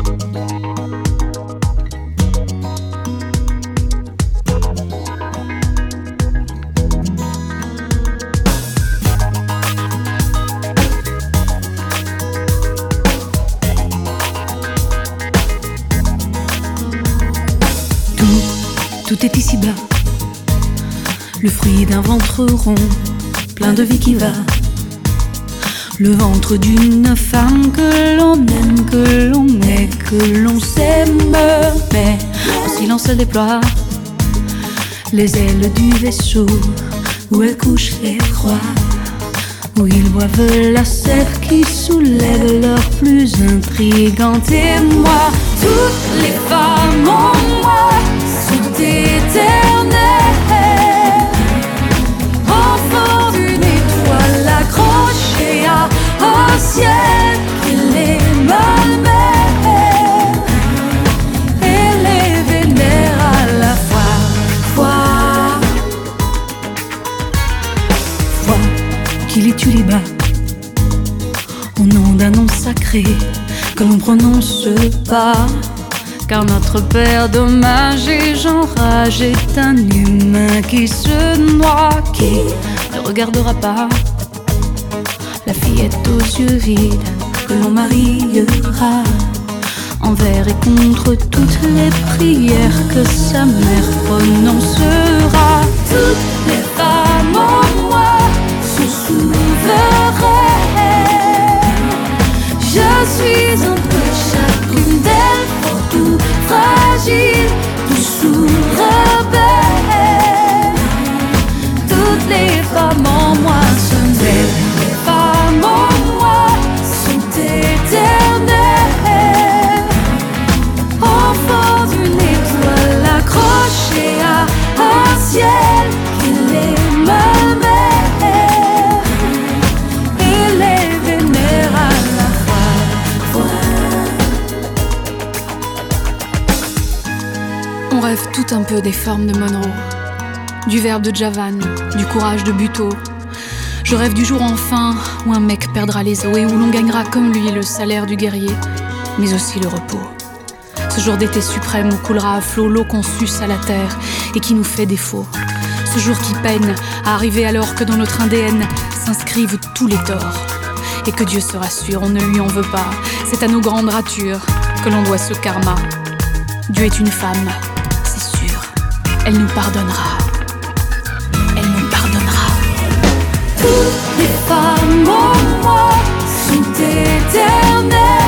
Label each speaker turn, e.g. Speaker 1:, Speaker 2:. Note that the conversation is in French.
Speaker 1: Tout est ici-bas, le fruit d'un ventre rond, plein de vie qui va. Le ventre d'une femme que l'on aime, que l'on est, que l'on s'aime. Mais en silence elle déploie les ailes du vaisseau où elle couche les rois, où ils boivent la sève qui soulève leur plus intrigante émoi. Toutes les femmes en moi sont éternelles, enfants d'une étoile accrochée au ciel qui les malmène et les vénère à la fois. Foi qui les tue les bas au nom d'un nom sacré que l'on prononce pas. Car notre père dommage et j'enrage est un humain qui se noie, qui ne regardera pas la fillette aux yeux vides que l'on mariera envers et contre toutes les prières que sa mère prononcera. Toutes les femmes en moi sont souveraines. Je suis un peu chacune d'elles, fort tout fragile, tout sourd, rebelle. Toutes les femmes en moi sont belles, les femmes en moi sont éternelles, enfants d'une étoile accrochée à un ciel qui les malmène et les vénère à la fois. On rêve tout un peu des formes de Monroe, du verbe de Javan, du courage de Buteau. Je rêve du jour enfin où un mec perdra les os et où l'on gagnera comme lui le salaire du guerrier, mais aussi le repos. Ce jour d'été suprême où coulera à flot l'eau qu'on suce à la terre et qui nous fait défaut. Ce jour qui peine à arriver alors que dans notre ADN s'inscrivent tous les torts. Et que Dieu se rassure, on ne lui en veut pas. C'est à nos grandes ratures que l'on doit ce karma. Dieu est une femme, c'est sûr. Elle nous pardonnera. Elle nous pardonnera. Toutes les femmes en moi sont éternelles.